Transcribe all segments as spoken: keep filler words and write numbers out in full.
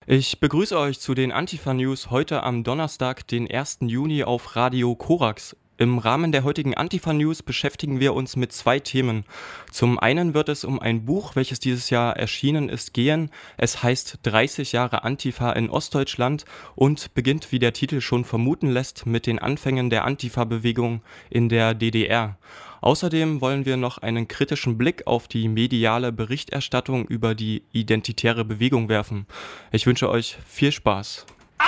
Ich begrüße euch zu den Antifa-News heute am Donnerstag, den ersten Juni auf Radio Korax. Im Rahmen der heutigen Antifa-News beschäftigen wir uns mit zwei Themen. Zum einen wird es um ein Buch, welches dieses Jahr erschienen ist, gehen. Es heißt dreißig Jahre Antifa in Ostdeutschland und beginnt, wie der Titel schon vermuten lässt, mit den Anfängen der Antifa-Bewegung in der D D R. Außerdem wollen wir noch einen kritischen Blick auf die mediale Berichterstattung über die identitäre Bewegung werfen. Ich wünsche euch viel Spaß.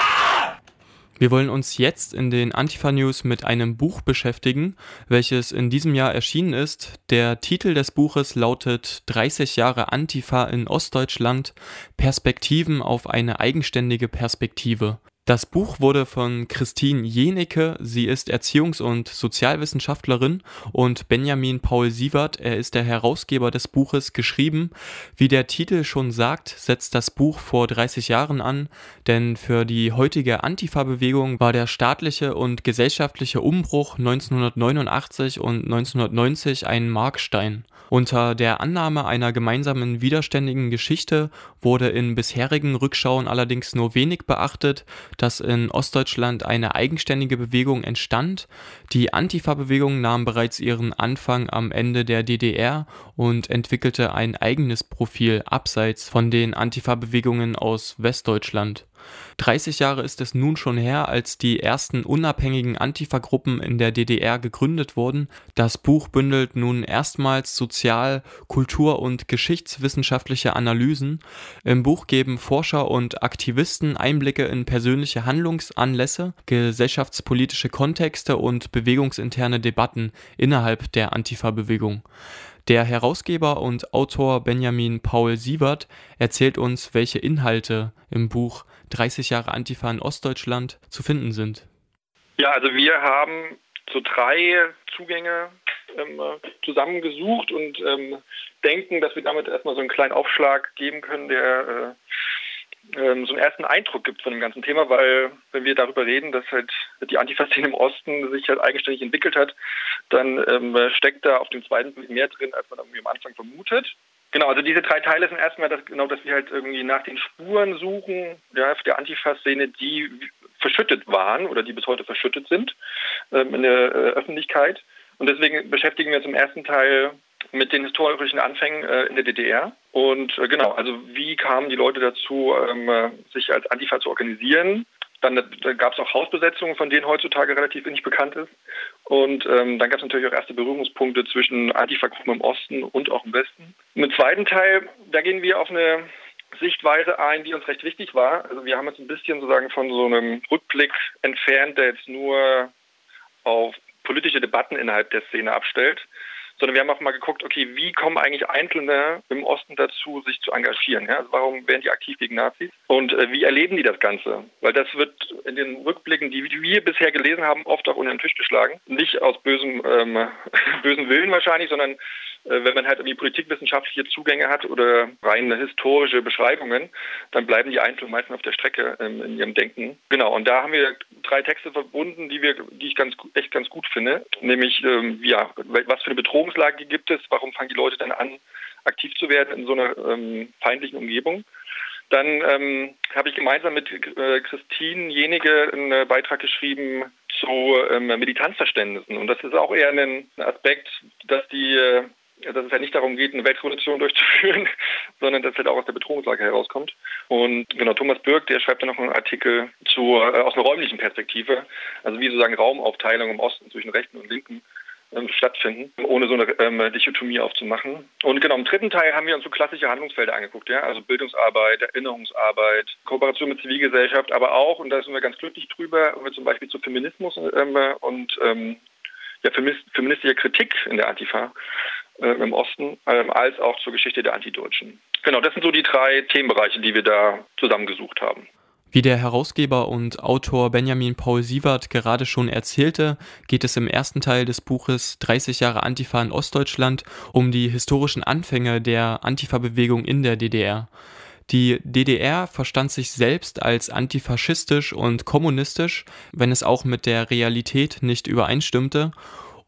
Wir wollen uns jetzt in den Antifa-News mit einem Buch beschäftigen, welches in diesem Jahr erschienen ist. Der Titel des Buches lautet dreißig Jahre Antifa in Ostdeutschland – Perspektiven auf eine eigenständige Perspektive. Das Buch wurde von Christine Jenecke, sie ist Erziehungs- und Sozialwissenschaftlerin, und Benjamin Paul Siewert, er ist der Herausgeber des Buches, geschrieben. Wie der Titel schon sagt, setzt das Buch vor dreißig Jahren an, denn für die heutige Antifa-Bewegung war der staatliche und gesellschaftliche Umbruch neunzehnhundertneunundachtzig und neunzehnhundertneunzig ein Markstein. Unter der Annahme einer gemeinsamen widerständigen Geschichte wurde in bisherigen Rückschauen allerdings nur wenig beachtet, dass in Ostdeutschland eine eigenständige Bewegung entstand. Die Antifa-Bewegung nahm bereits ihren Anfang am Ende der D D R und entwickelte ein eigenes Profil abseits von den Antifa-Bewegungen aus Westdeutschland. dreißig Jahre ist es nun schon her, als die ersten unabhängigen Antifa-Gruppen in der D D R gegründet wurden. Das Buch bündelt nun erstmals Sozial-, Kultur- und geschichtswissenschaftliche Analysen. Im Buch geben Forscher und Aktivisten Einblicke in persönliche Handlungsanlässe, gesellschaftspolitische Kontexte und bewegungsinterne Debatten innerhalb der Antifa-Bewegung. Der Herausgeber und Autor Benjamin Paul Siewert erzählt uns, welche Inhalte im Buch dreißig Jahre Antifa in Ostdeutschland zu finden sind. Ja, also wir haben so drei Zugänge ähm, zusammengesucht und ähm, denken, dass wir damit erstmal so einen kleinen Aufschlag geben können, der äh, ähm, so einen ersten Eindruck gibt von dem ganzen Thema, weil wenn wir darüber reden, dass halt die Antifa-Szene im Osten sich halt eigenständig entwickelt hat, dann ähm, steckt da auf dem zweiten Blick mehr drin, als man irgendwie am Anfang vermutet. Genau, also diese drei Teile sind erstmal, dass, genau, dass wir halt irgendwie nach den Spuren suchen, ja, der Antifa-Szene, die verschüttet waren oder die bis heute verschüttet sind ähm, in der äh, Öffentlichkeit. Und deswegen beschäftigen wir uns im ersten Teil mit den historischen Anfängen äh, in der D D R. Und äh, genau, also wie kamen die Leute dazu, ähm, sich als Antifa zu organisieren? Dann da gab es auch Hausbesetzungen, von denen heutzutage relativ wenig bekannt ist. Und ähm, dann gab es natürlich auch erste Berührungspunkte zwischen Antifa-Gruppen im Osten und auch im Westen. Im zweiten Teil, da gehen wir auf eine Sichtweise ein, die uns recht wichtig war. Also wir haben uns ein bisschen sozusagen von so einem Rückblick entfernt, der jetzt nur auf politische Debatten innerhalb der Szene abstellt, sondern wir haben auch mal geguckt, okay, wie kommen eigentlich Einzelne im Osten dazu, sich zu engagieren? Ja? Also warum werden die aktiv gegen Nazis? Und äh, wie erleben die das Ganze? Weil das wird in den Rückblicken, die wir bisher gelesen haben, oft auch unter den Tisch geschlagen. Nicht aus bösem, ähm, bösem Willen wahrscheinlich, sondern äh, wenn man halt irgendwie politikwissenschaftliche Zugänge hat oder rein historische Beschreibungen, dann bleiben die Einzelnen meistens auf der Strecke ähm, in ihrem Denken. Genau, und da haben wir drei Texte verbunden, die wir, die ich ganz echt ganz gut finde. Nämlich, ähm, ja, was für eine Bedrohungslage gibt es, warum fangen die Leute dann an, aktiv zu werden in so einer ähm, feindlichen Umgebung. Dann ähm, habe ich gemeinsam mit äh, Christine Jenecke einen äh, Beitrag geschrieben zu ähm, Militanzverständnissen. Und das ist auch eher ein Aspekt, dass die äh, dass es ja nicht darum geht, eine Weltrevolution durchzuführen, sondern dass es halt auch aus der Bedrohungslage herauskommt. Und genau, Thomas Birk, der schreibt dann noch einen Artikel zu, äh, aus einer räumlichen Perspektive, also wie sozusagen Raumaufteilung im Osten zwischen Rechten und Linken ähm, stattfinden, ohne so eine ähm, Dichotomie aufzumachen. Und genau, im dritten Teil haben wir uns so klassische Handlungsfelder angeguckt, ja, also Bildungsarbeit, Erinnerungsarbeit, Kooperation mit Zivilgesellschaft, aber auch, und da sind wir ganz glücklich drüber, wenn wir zum Beispiel zu Feminismus ähm, und ähm, ja, feministischer Kritik in der Antifa äh, im Osten, ähm, als auch zur Geschichte der Antideutschen. Genau, das sind so die drei Themenbereiche, die wir da zusammengesucht haben. Wie der Herausgeber und Autor Benjamin Paul Siewert gerade schon erzählte, geht es im ersten Teil des Buches dreißig Jahre Antifa in Ostdeutschland um die historischen Anfänge der Antifa-Bewegung in der D D R. Die D D R verstand sich selbst als antifaschistisch und kommunistisch, wenn es auch mit der Realität nicht übereinstimmte.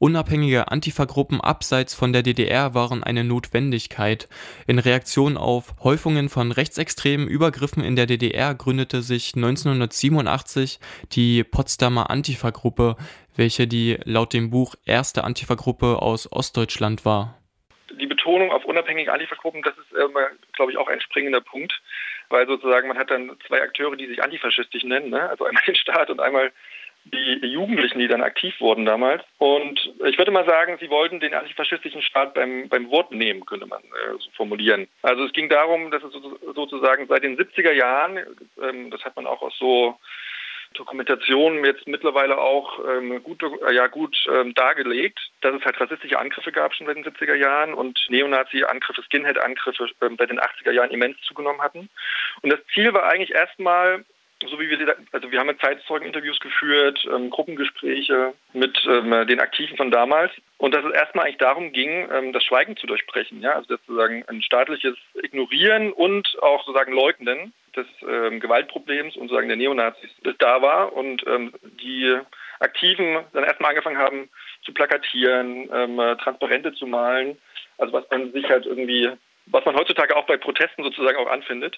Unabhängige Antifa-Gruppen abseits von der D D R waren eine Notwendigkeit. In Reaktion auf Häufungen von rechtsextremen Übergriffen in der D D R gründete sich neunzehnhundertsiebenundachtzig die Potsdamer Antifa-Gruppe, welche die laut dem Buch erste Antifa-Gruppe aus Ostdeutschland war. Die Betonung auf unabhängige Antifa-Gruppen, das ist, ähm, glaube ich, auch ein springender Punkt, weil sozusagen man hat dann zwei Akteure, die sich antifaschistisch nennen, ne? Also einmal den Staat und einmal die Jugendlichen, die dann aktiv wurden damals. Und ich würde mal sagen, sie wollten den antifaschistischen Staat beim, beim Wort nehmen, könnte man äh, so formulieren. Also es ging darum, dass es so, sozusagen seit den siebziger Jahren, ähm, das hat man auch aus so Dokumentationen jetzt mittlerweile auch ähm, gut, äh, ja, gut ähm, dargelegt, dass es halt rassistische Angriffe gab schon seit den siebziger Jahren und Neonazi-Angriffe, Skinhead-Angriffe ähm, seit den achtziger Jahren immens zugenommen hatten. Und das Ziel war eigentlich erstmal, so wie wir, also wir haben ja Zeitzeugeninterviews geführt, ähm, Gruppengespräche mit ähm, den Aktiven von damals und dass es erstmal eigentlich darum ging, ähm, das Schweigen zu durchbrechen, ja, also sozusagen ein staatliches Ignorieren und auch sozusagen Leugnen des ähm, Gewaltproblems und sozusagen der Neonazis, das da war und ähm, die Aktiven dann erstmal angefangen haben zu plakatieren, ähm, Transparente zu malen, also was man sich halt irgendwie, was man heutzutage auch bei Protesten sozusagen auch anfindet.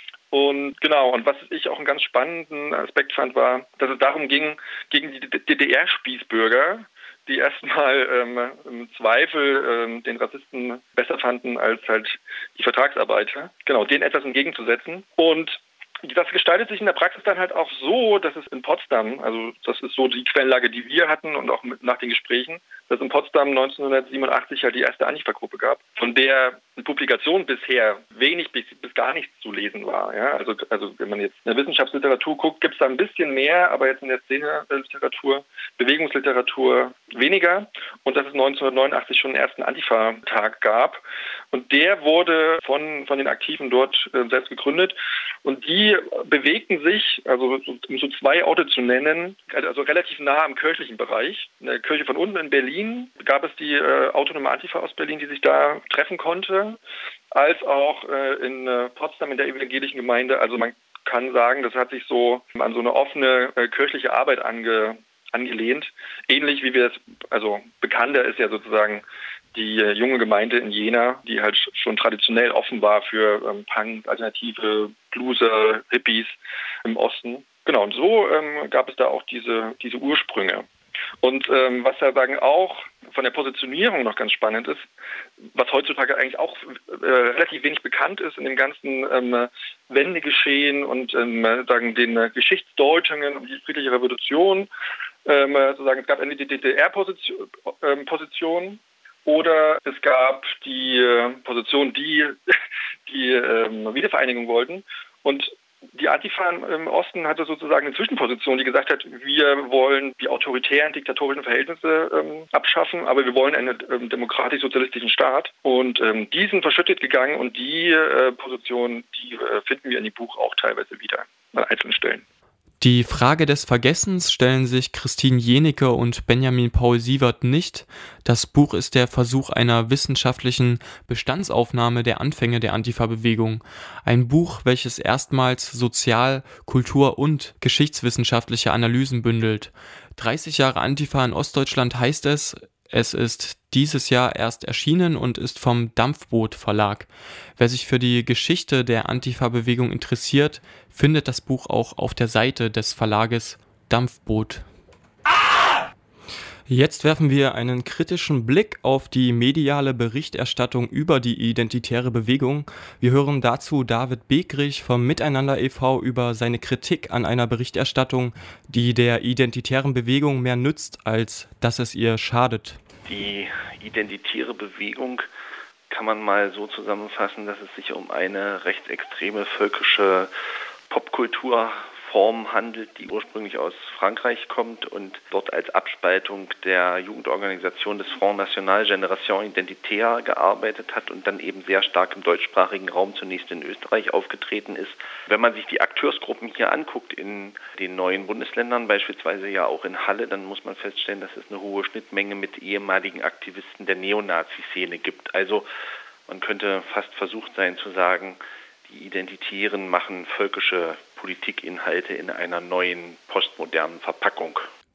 Und genau, und was ich auch einen ganz spannenden Aspekt fand, war, dass es darum ging, gegen die D D R-Spießbürger, die erstmal ähm, im Zweifel ähm, den Rassisten besser fanden als halt die Vertragsarbeiter, genau, denen etwas entgegenzusetzen. Und das gestaltet sich in der Praxis dann halt auch so, dass es in Potsdam, also das ist so die Quellenlage, die wir hatten und auch mit, nach den Gesprächen, dass es in Potsdam neunzehnhundertsiebenundachtzig halt die erste Antifa-Gruppe gab, von der in Publikationen bisher wenig bis, bis gar nichts zu lesen war. Ja? Also, also wenn man jetzt in der Wissenschaftsliteratur guckt, gibt es da ein bisschen mehr, aber jetzt in der Szene-Literatur, Bewegungsliteratur weniger. Und dass es neunzehnhundertneunundachtzig schon den ersten Antifa-Tag gab. Und der wurde von, von den Aktiven dort äh, selbst gegründet. Und die bewegten sich, also um so zwei Orte zu nennen, also relativ nah am kirchlichen Bereich. In der Kirche von unten in Berlin gab es die äh, autonome Antifa aus Berlin, die sich da treffen konnte, als auch äh, in äh, Potsdam in der evangelischen Gemeinde. Also man kann sagen, das hat sich so an so eine offene äh, kirchliche Arbeit ange, angelehnt. Ähnlich wie wir es, also bekannter ist ja sozusagen die äh, junge Gemeinde in Jena, die halt schon traditionell offen war für ähm, Punk, Alternative, Blueser, Hippies im Osten. Genau, und so ähm, gab es da auch diese, diese Ursprünge. Und ähm, was ja sagen auch von der Positionierung noch ganz spannend ist, was heutzutage eigentlich auch äh, relativ wenig bekannt ist in dem ganzen ähm, Wendegeschehen und ähm, sagen den äh, Geschichtsdeutungen um die friedliche Revolution, ähm, sozusagen es gab eine D D R-Position ähm, Position, oder es gab die äh, Position, die die ähm, Wiedervereinigung wollten. Und die Antifa im Osten hatte sozusagen eine Zwischenposition, die gesagt hat, wir wollen die autoritären, diktatorischen Verhältnisse ähm, abschaffen, aber wir wollen einen ähm, demokratisch-sozialistischen Staat. Und ähm, die sind verschüttet gegangen und die äh, Position, die äh, finden wir in dem Buch auch teilweise wieder an einzelnen Stellen. Die Frage des Vergessens stellen sich Christine Jenike und Benjamin Paul Sievert nicht. Das Buch ist der Versuch einer wissenschaftlichen Bestandsaufnahme der Anfänge der Antifa-Bewegung. Ein Buch, welches erstmals Sozial-, Kultur- und geschichtswissenschaftliche Analysen bündelt. dreißig Jahre Antifa in Ostdeutschland heißt es. Es ist dieses Jahr erst erschienen und ist vom Dampfboot Verlag. Wer sich für die Geschichte der Antifa-Bewegung interessiert, findet das Buch auch auf der Seite des Verlages Dampfboot. Jetzt werfen wir einen kritischen Blick auf die mediale Berichterstattung über die identitäre Bewegung. Wir hören dazu David Begrich vom Miteinander e V über seine Kritik an einer Berichterstattung, die der identitären Bewegung mehr nützt, als dass es ihr schadet. Die identitäre Bewegung kann man mal so zusammenfassen, dass es sich um eine rechtsextreme völkische Popkulturform handelt, die ursprünglich aus Frankreich kommt und dort als Abspaltung der Jugendorganisation des Front National Génération Identitaire gearbeitet hat und dann eben sehr stark im deutschsprachigen Raum zunächst in Österreich aufgetreten ist. Wenn man sich die Akteursgruppen hier anguckt in den neuen Bundesländern, beispielsweise ja auch in Halle, dann muss man feststellen, dass es eine hohe Schnittmenge mit ehemaligen Aktivisten der Neonazi-Szene gibt. Also man könnte fast versucht sein zu sagen, die Identitären machen völkische Politikinhalte in einer neuen, postmodernen Verpackung.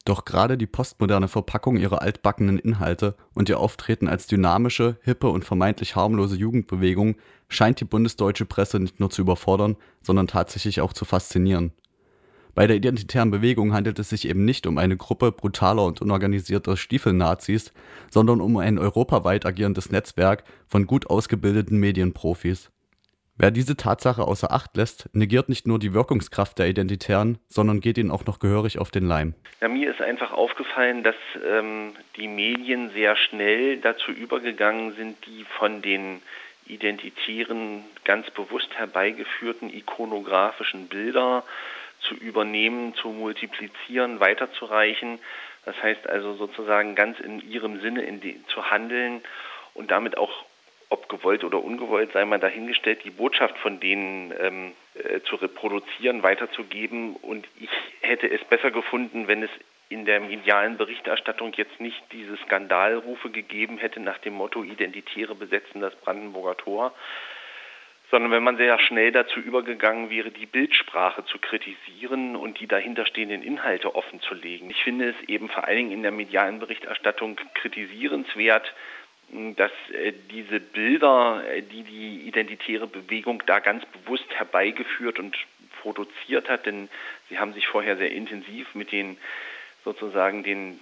Doch gerade die postmoderne Verpackung ihrer altbackenen Inhalte und ihr Auftreten als dynamische, hippe und vermeintlich harmlose Jugendbewegung scheint die bundesdeutsche Presse nicht nur zu überfordern, sondern tatsächlich auch zu faszinieren. Bei der identitären Bewegung handelt es sich eben nicht um eine Gruppe brutaler und unorganisierter Stiefelnazis, sondern um ein europaweit agierendes Netzwerk von gut ausgebildeten Medienprofis. Wer diese Tatsache außer Acht lässt, negiert nicht nur die Wirkungskraft der Identitären, sondern geht ihnen auch noch gehörig auf den Leim. Ja, mir ist einfach aufgefallen, dass ähm, die Medien sehr schnell dazu übergegangen sind, die von den Identitären ganz bewusst herbeigeführten ikonografischen Bilder zu übernehmen, zu multiplizieren, weiterzureichen. Das heißt also sozusagen ganz in ihrem Sinne in die, zu handeln und damit auch, ob gewollt oder ungewollt, sei mal dahingestellt, die Botschaft von denen ähm, äh, zu reproduzieren, weiterzugeben. Und ich hätte es besser gefunden, wenn es in der medialen Berichterstattung jetzt nicht diese Skandalrufe gegeben hätte nach dem Motto Identitäre besetzen das Brandenburger Tor, sondern wenn man sehr schnell dazu übergegangen wäre, die Bildsprache zu kritisieren und die dahinterstehenden Inhalte offenzulegen. Ich finde es eben vor allen Dingen in der medialen Berichterstattung kritisierenswert, dass äh, diese Bilder, äh, die die identitäre Bewegung da ganz bewusst herbeigeführt und produziert hat, denn sie haben sich vorher sehr intensiv mit den sozusagen den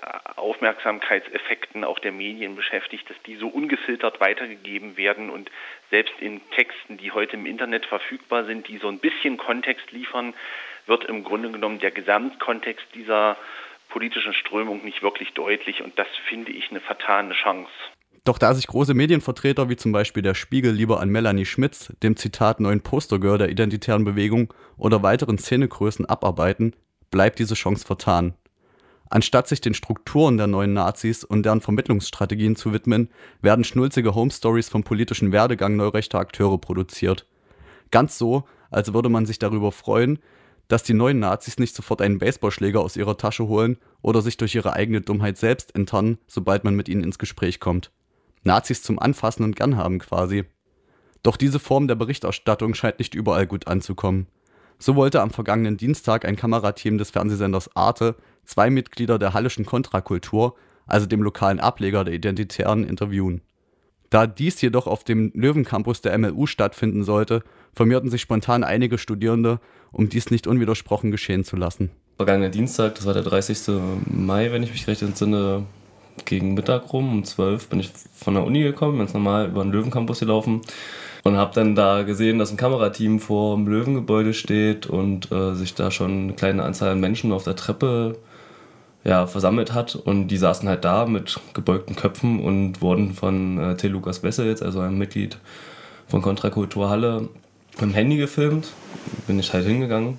Aufmerksamkeitseffekten auch der Medien beschäftigt, dass die so ungefiltert weitergegeben werden und selbst in Texten, die heute im Internet verfügbar sind, die so ein bisschen Kontext liefern, wird im Grunde genommen der Gesamtkontext dieser politischen Strömung nicht wirklich deutlich und das finde ich eine vertane Chance. Doch da sich große Medienvertreter wie zum Beispiel der Spiegel lieber an Melanie Schmitz, dem Zitat neuen Postergirl der identitären Bewegung oder weiteren Szenegrößen abarbeiten, bleibt diese Chance vertan. Anstatt sich den Strukturen der neuen Nazis und deren Vermittlungsstrategien zu widmen, werden schnulzige Home-Stories vom politischen Werdegang neurechter Akteure produziert. Ganz so, als würde man sich darüber freuen, dass die neuen Nazis nicht sofort einen Baseballschläger aus ihrer Tasche holen oder sich durch ihre eigene Dummheit selbst enttarnen, sobald man mit ihnen ins Gespräch kommt. Nazis zum Anfassen und gern haben quasi. Doch diese Form der Berichterstattung scheint nicht überall gut anzukommen. So wollte am vergangenen Dienstag ein Kamerateam des Fernsehsenders Arte zwei Mitglieder der Hallischen Kontrakultur, also dem lokalen Ableger der Identitären, interviewen. Da dies jedoch auf dem Löwencampus der M L U stattfinden sollte, formierten sich spontan einige Studierende, um dies nicht unwidersprochen geschehen zu lassen. Vergangenen Dienstag, das war der dreißigsten Mai, wenn ich mich recht entsinne, gegen Mittag rum, um zwölf bin ich von der Uni gekommen, ganz normal über den Löwencampus gelaufen und habe dann da gesehen, dass ein Kamerateam vor dem Löwengebäude steht und äh, sich da schon eine kleine Anzahl an Menschen auf der Treppe ja, versammelt hat und die saßen halt da mit gebeugten Köpfen und wurden von äh, Till Lukas Wessels, also einem Mitglied von Kontrakultur Halle, mit dem Handy gefilmt. Bin ich halt hingegangen,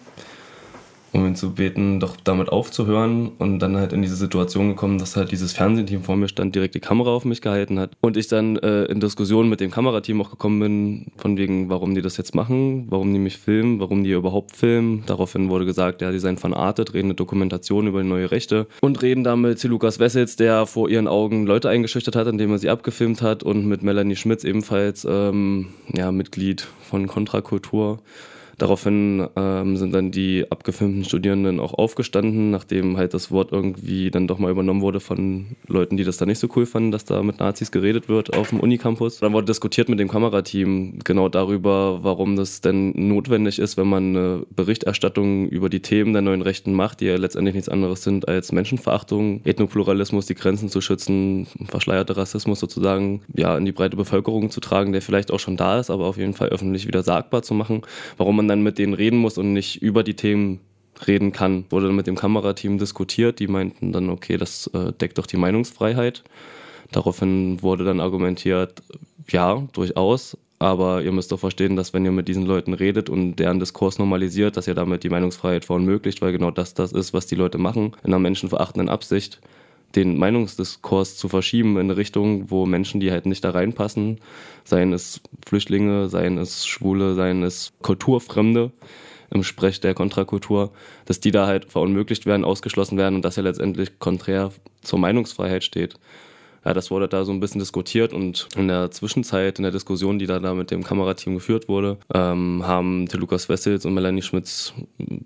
um ihn zu beten, doch damit aufzuhören und dann halt in diese Situation gekommen, dass halt dieses Fernsehteam vor mir stand, direkt die Kamera auf mich gehalten hat und ich dann äh, in Diskussionen mit dem Kamerateam auch gekommen bin, von wegen, warum die das jetzt machen, warum die mich filmen, warum die überhaupt filmen. Daraufhin wurde gesagt, ja, die seien von Arte, drehen eine Dokumentation über die neue Rechte und reden da mit Lukas Wessels, der vor ihren Augen Leute eingeschüchtert hat, indem er sie abgefilmt hat und mit Melanie Schmitz, ebenfalls ähm, ja, Mitglied von Kontrakultur. Daraufhin ähm, sind dann die abgefilmten Studierenden auch aufgestanden, nachdem halt das Wort irgendwie dann doch mal übernommen wurde von Leuten, die das da nicht so cool fanden, dass da mit Nazis geredet wird auf dem Unicampus. Dann wurde diskutiert mit dem Kamerateam genau darüber, warum das denn notwendig ist, wenn man eine Berichterstattung über die Themen der neuen Rechten macht, die ja letztendlich nichts anderes sind als Menschenverachtung, Ethnopluralismus, die Grenzen zu schützen, verschleierte Rassismus sozusagen ja in die breite Bevölkerung zu tragen, der vielleicht auch schon da ist, aber auf jeden Fall öffentlich wieder sagbar zu machen, warum man dann mit denen reden muss und nicht über die Themen reden kann. Wurde dann mit dem Kamerateam diskutiert, die meinten dann, okay, das äh, deckt doch die Meinungsfreiheit. Daraufhin wurde dann argumentiert, ja, durchaus, aber ihr müsst doch verstehen, dass wenn ihr mit diesen Leuten redet und deren Diskurs normalisiert, dass ihr damit die Meinungsfreiheit verunmöglicht, weil genau das das ist, was die Leute machen, in einer menschenverachtenden Absicht, den Meinungsdiskurs zu verschieben in eine Richtung, wo Menschen, die halt nicht da reinpassen, seien es Flüchtlinge, seien es Schwule, seien es Kulturfremde im Sprech der Kontrakultur, dass die da halt verunmöglicht werden, ausgeschlossen werden und das ja letztendlich konträr zur Meinungsfreiheit steht. Ja, das wurde da so ein bisschen diskutiert und in der Zwischenzeit, in der Diskussion, die da, da mit dem Kamerateam geführt wurde, ähm, haben Till Lukas Wessels und Melanie Schmitz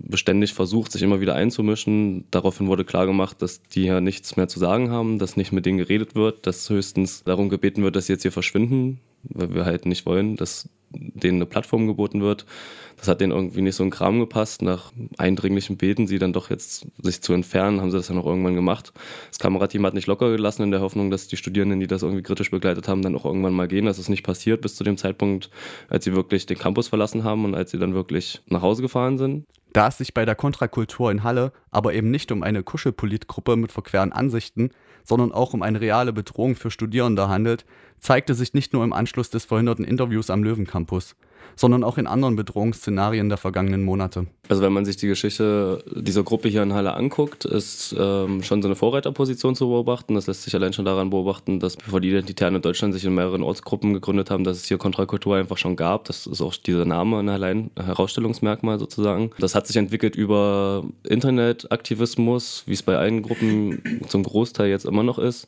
beständig versucht, sich immer wieder einzumischen. Daraufhin wurde klargemacht, dass die ja nichts mehr zu sagen haben, dass nicht mit denen geredet wird, dass höchstens darum gebeten wird, dass sie jetzt hier verschwinden, weil wir halt nicht wollen, dass denen eine Plattform geboten wird. Das hat denen irgendwie nicht so in den Kram gepasst. Nach eindringlichem Beten, sie dann doch jetzt sich zu entfernen, haben sie das dann auch irgendwann gemacht. Das Kamerateam hat nicht locker gelassen in der Hoffnung, dass die Studierenden, die das irgendwie kritisch begleitet haben, dann auch irgendwann mal gehen. Das ist nicht passiert bis zu dem Zeitpunkt, als sie wirklich den Campus verlassen haben und als sie dann wirklich nach Hause gefahren sind. Da es sich bei der Kontrakultur in Halle aber eben nicht um eine Kuschelpolitgruppe mit verqueren Ansichten, sondern auch um eine reale Bedrohung für Studierende handelt, zeigte sich nicht nur im Anschluss des verhinderten Interviews am Löwencampus, sondern auch in anderen Bedrohungsszenarien der vergangenen Monate. Also wenn man sich die Geschichte dieser Gruppe hier in Halle anguckt, ist ähm, schon so eine Vorreiterposition zu beobachten. Das lässt sich allein schon daran beobachten, dass bevor die Identitären in Deutschland sich in mehreren Ortsgruppen gegründet haben, dass es hier Kontrakultur einfach schon gab. Das ist auch dieser Name ein allein Herausstellungsmerkmal sozusagen. Das hat sich entwickelt über Internetaktivismus, wie es bei allen Gruppen zum Großteil jetzt immer noch ist.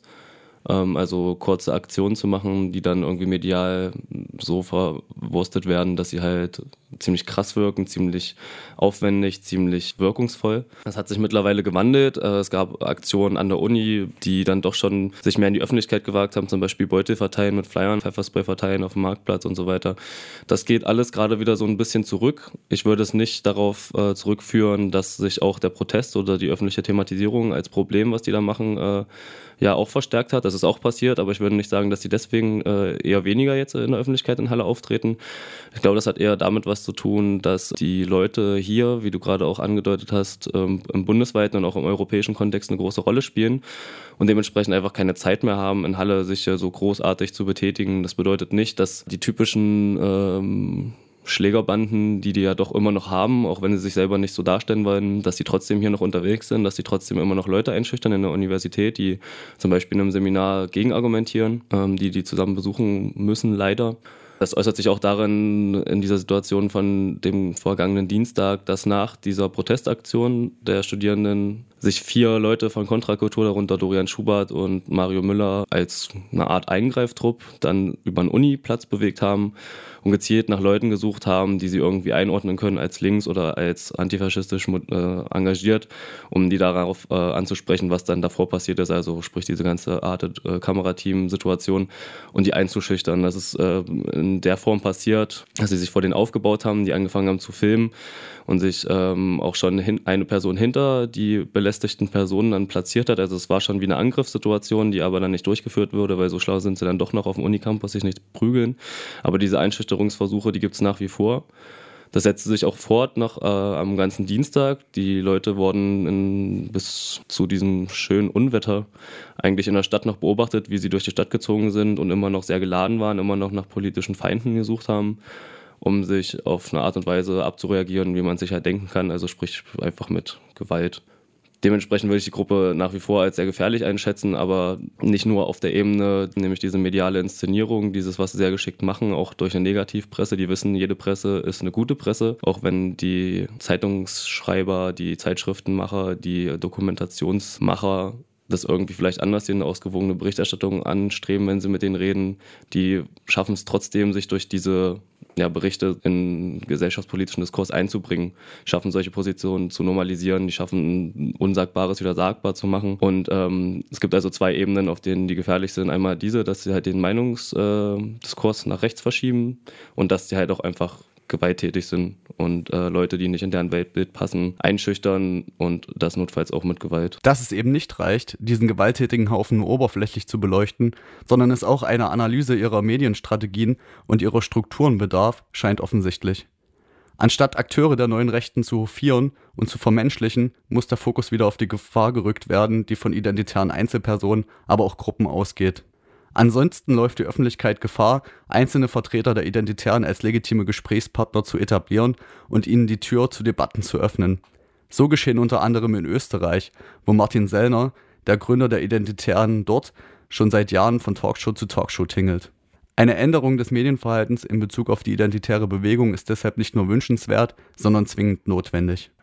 Also kurze Aktionen zu machen, die dann irgendwie medial so verwurstet werden, dass sie halt ziemlich krass wirken, ziemlich aufwendig, ziemlich wirkungsvoll. Das hat sich mittlerweile gewandelt. Es gab Aktionen an der Uni, die dann doch schon sich mehr in die Öffentlichkeit gewagt haben, zum Beispiel Beutel verteilen mit Flyern, Pfefferspray verteilen auf dem Marktplatz und so weiter. Das geht alles gerade wieder so ein bisschen zurück. Ich würde es nicht darauf äh, zurückführen, dass sich auch der Protest oder die öffentliche Thematisierung als Problem, was die da machen, äh, ja auch verstärkt hat. Das ist auch passiert, aber ich würde nicht sagen, dass die deswegen äh, eher weniger jetzt in der Öffentlichkeit in Halle auftreten. Ich glaube, das hat eher damit was zu tun, dass die Leute hier, wie du gerade auch angedeutet hast, ähm, im bundesweiten und auch im europäischen Kontext eine große Rolle spielen und dementsprechend einfach keine Zeit mehr haben, in Halle sich so großartig zu betätigen. Das bedeutet nicht, dass die typischen ähm, Schlägerbanden, die die ja doch immer noch haben, auch wenn sie sich selber nicht so darstellen wollen, dass sie trotzdem hier noch unterwegs sind, dass sie trotzdem immer noch Leute einschüchtern in der Universität, die zum Beispiel in einem Seminar gegenargumentieren, ähm, die die zusammen besuchen müssen, leider. Das äußert sich auch darin, in dieser Situation von dem vergangenen Dienstag, dass nach dieser Protestaktion der Studierenden sich vier Leute von Kontrakultur, darunter Dorian Schubert und Mario Müller, als eine Art Eingreiftrupp dann über den Uniplatz bewegt haben und gezielt nach Leuten gesucht haben, die sie irgendwie einordnen können als links oder als antifaschistisch äh, engagiert, um die darauf äh, anzusprechen, was dann davor passiert ist, also sprich diese ganze Art äh, Kamerateam-Situation und die einzuschüchtern. Das ist äh, in der Form passiert, dass sie sich vor denen aufgebaut haben, die angefangen haben zu filmen und sich ähm, auch schon hin, eine Person hinter die belästigten Personen dann platziert hat. Also es war schon wie eine Angriffssituation, die aber dann nicht durchgeführt wurde, weil so schlau sind sie dann doch noch auf dem Unicampus, sich nicht prügeln. Aber diese Einschüchterungsversuche, die gibt es nach wie vor. Das setzte sich auch fort noch äh, am ganzen Dienstag. Die Leute wurden in, bis zu diesem schönen Unwetter eigentlich in der Stadt noch beobachtet, wie sie durch die Stadt gezogen sind und immer noch sehr geladen waren, immer noch nach politischen Feinden gesucht haben, um sich auf eine Art und Weise abzureagieren, wie man sich halt denken kann, also sprich einfach mit Gewalt. Dementsprechend würde ich die Gruppe nach wie vor als sehr gefährlich einschätzen, aber nicht nur auf der Ebene, nämlich diese mediale Inszenierung, dieses, was sie sehr geschickt machen, auch durch eine Negativpresse. Die wissen, jede Presse ist eine gute Presse, auch wenn die Zeitungsschreiber, die Zeitschriftenmacher, die Dokumentationsmacher das irgendwie vielleicht anders sehen, eine ausgewogene Berichterstattung anstreben, wenn sie mit denen reden. Die schaffen es trotzdem, sich durch diese ja, Berichte in gesellschaftspolitischen Diskurs einzubringen, schaffen solche Positionen zu normalisieren, die schaffen Unsagbares wieder sagbar zu machen. Und ähm, es gibt also zwei Ebenen, auf denen die gefährlich sind. Einmal diese, dass sie halt den Meinungsdiskurs äh, nach rechts verschieben und dass sie halt auch einfach gewalttätig sind und äh, Leute, die nicht in deren Weltbild passen, einschüchtern und das notfalls auch mit Gewalt. Dass es eben nicht reicht, diesen gewalttätigen Haufen nur oberflächlich zu beleuchten, sondern es auch einer Analyse ihrer Medienstrategien und ihrer Strukturen bedarf, scheint offensichtlich. Anstatt Akteure der neuen Rechten zu hofieren und zu vermenschlichen, muss der Fokus wieder auf die Gefahr gerückt werden, die von identitären Einzelpersonen, aber auch Gruppen ausgeht. Ansonsten läuft die Öffentlichkeit Gefahr, einzelne Vertreter der Identitären als legitime Gesprächspartner zu etablieren und ihnen die Tür zu Debatten zu öffnen. So geschehen unter anderem in Österreich, wo Martin Sellner, der Gründer der Identitären dort, schon seit Jahren von Talkshow zu Talkshow tingelt. Eine Änderung des Medienverhaltens in Bezug auf die identitäre Bewegung ist deshalb nicht nur wünschenswert, sondern zwingend notwendig.